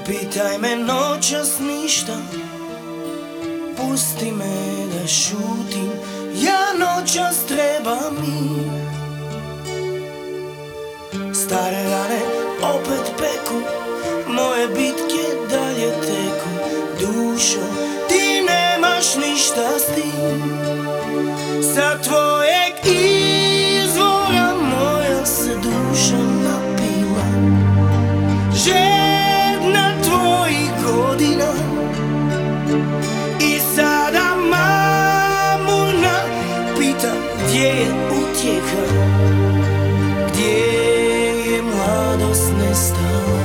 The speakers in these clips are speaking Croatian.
pitaj me noćas ništa, pusti me da šutim, ja noćas trebam mir. Stare rane opet peku, moje bitke dalje teku. Dušo, ti nemaš ništa s tim, sa tvojeg izvora moja se duša napila. Žedna tvojih godina i sada mamurna pita gdje je utjeha, gdje je mladost nestala.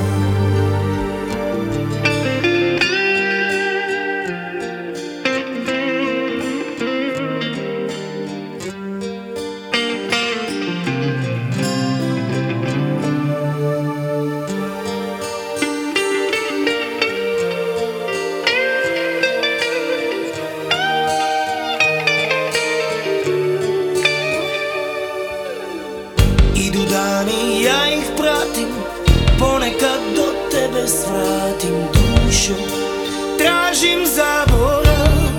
Idu dani, ja ih pratim, ponekad do tebe svratim. Dušo, tražim zaborav,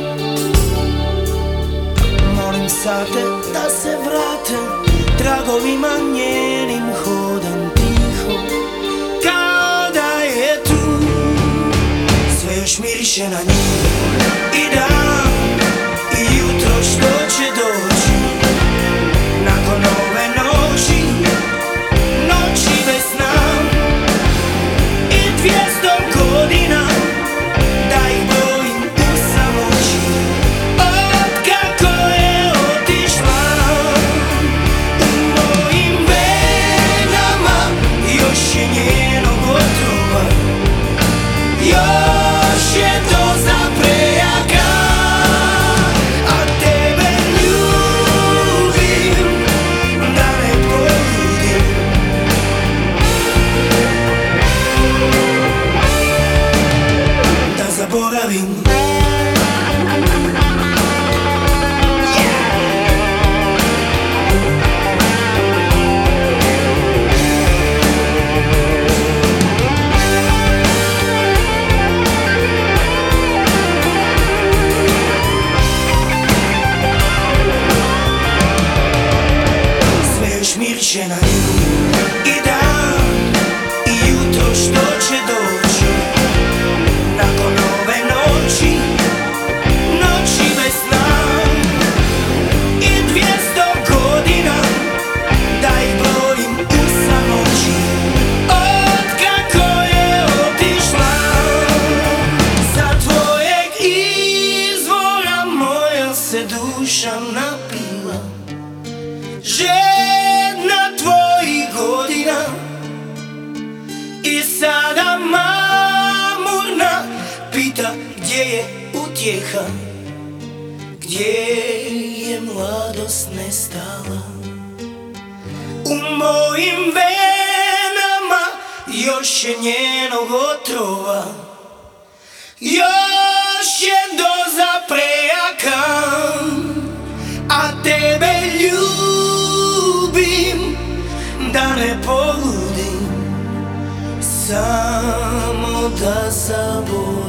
molim sate da se vrate, tragovima njenim hodam tiho, kao da je tu. Sve još miriše na nju i dan i jutro što će doći nakon ove noći, noći bez sna i 200 godina da ih brojim u samoći. Otkako je otišla, u mojim venama još je njenog otrova, još je doza prejaka. Zaboravim. Sve još miriše na nju i dan i jutro što će doći nakon ove noći, noći bez sna i 200 godina da ih brojim u samoći. Otkako je otišla, sa tvojeg izvora moja se duša napila. Žedna tvojih godina i sada mamurna pita gdje je utjeha, gdje je mladost nestala. U mojim venama još je njenog otrova, još je doza prejaka, a tebe ljubim da ne poludim, samo da zaboravim.